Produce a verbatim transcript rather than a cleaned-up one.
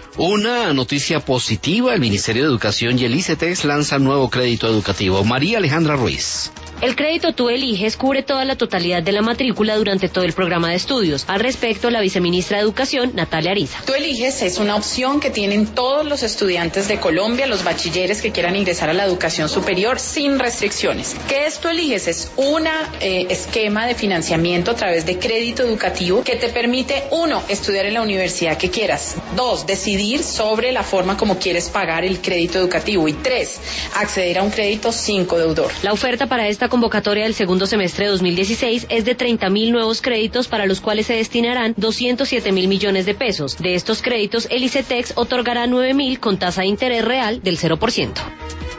Una noticia positiva, el Ministerio de Educación y el ICETEX lanzan nuevo crédito educativo. María Alejandra Ruiz. El crédito Tú Eliges cubre toda la totalidad de la matrícula durante todo el programa de estudios. Al respecto, la viceministra de Educación, Natalia Ariza. Tú Eliges es una opción que tienen todos los estudiantes de Colombia, los bachilleres que quieran ingresar a la educación superior sin restricciones. ¿Qué es Tú Eliges? Es un eh, esquema de financiamiento a través de crédito educativo que te permite, uno, estudiar en la universidad que quieras, dos, decidir sobre la forma como quieres pagar el crédito educativo y tres, acceder a un crédito sin codeudor. La oferta para esta convocatoria del segundo semestre de dos mil dieciséis es de treinta mil nuevos créditos para los cuales se destinarán doscientos siete mil millones de pesos. De estos créditos, el ICETEX otorgará nueve mil con tasa de interés real del cero por ciento.